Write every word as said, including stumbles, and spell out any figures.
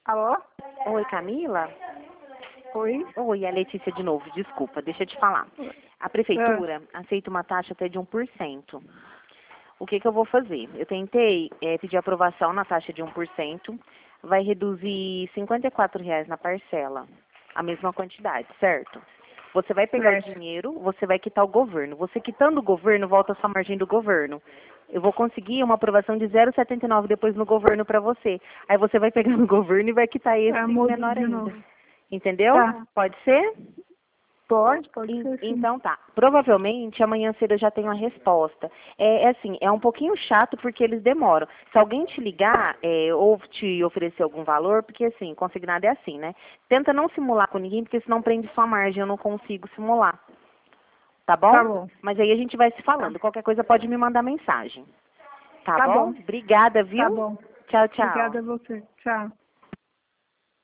Alô? Oi, Camila? Oi? Oi, é a Letícia de novo, desculpa, deixa eu te falar. A prefeitura aceita uma taxa até de um por cento. O que que eu vou fazer? Eu tentei é, pedir aprovação na taxa de um por cento, vai reduzir cinquenta e quatro reais na parcela, a mesma quantidade, certo? Você vai pegar Certo. o dinheiro, você vai quitar o governo. Você quitando o governo, volta a sua margem do governo. Eu vou conseguir uma aprovação de zero vírgula setenta e nove depois no governo para você. Aí você vai pegar no governo e vai quitar esse É, muda menor de ainda. novo. Entendeu? Tá. Pode ser? Pode, pode En- ser sim. Então tá. Provavelmente amanhã cedo eu já tenho a resposta. É, é assim, é um pouquinho chato porque eles demoram. Se alguém te ligar é, ou te oferecer algum valor, porque assim, consignado é assim, né? Tenta não simular com ninguém, porque senão prende sua margem, eu não consigo simular. Tá bom? Tá bom. Mas aí a gente vai se Tá. falando. Qualquer coisa pode me mandar mensagem. Tá Tá bom? bom. Obrigada, Tá viu? bom. Tchau, tchau. Obrigada a você. Tchau.